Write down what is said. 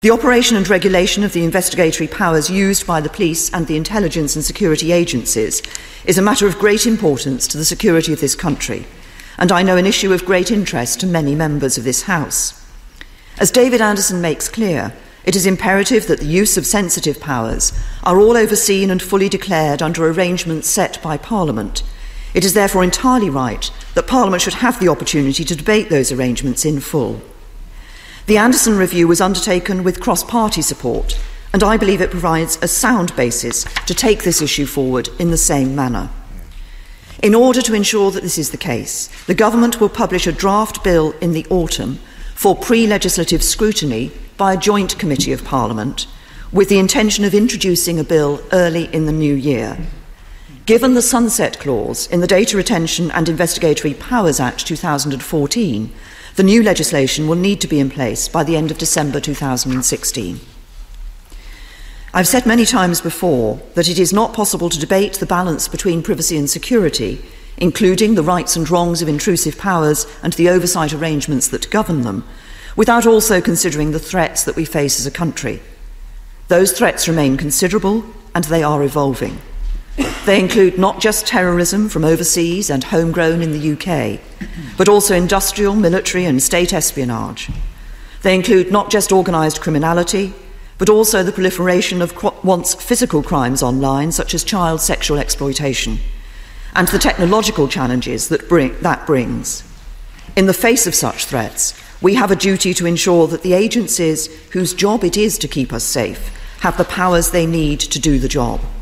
The operation and regulation of the investigatory powers used by the police and the intelligence and security agencies is a matter of great importance to the security of this country, and I know an issue of great interest to many members of this House. As David Anderson makes clear, it is imperative that the use of sensitive powers are all overseen and fully declared under arrangements set by Parliament. It is therefore entirely right that Parliament should have the opportunity to debate those arrangements in full. The Anderson review was undertaken with cross-party support, and I believe it provides a sound basis to take this issue forward in the same manner. In order to ensure that this is the case, the Government will publish a draft bill in the autumn for pre-legislative scrutiny by a joint committee of Parliament, with the intention of introducing a bill early in the new year. Given the sunset clause in the Data Retention and Investigatory Powers Act 2014, the new legislation will need to be in place by the end of December 2016. I've said many times before that it is not possible to debate the balance between privacy and security, including the rights and wrongs of intrusive powers and the oversight arrangements that govern them, without also considering the threats that we face as a country. Those threats remain considerable and they are evolving. They include not just terrorism from overseas and homegrown in the UK, but also industrial, military and state espionage. They include not just organised criminality, but also the proliferation of once physical crimes online, such as child sexual exploitation, and the technological challenges that brings. In the face of such threats, we have a duty to ensure that the agencies whose job it is to keep us safe have the powers they need to do the job.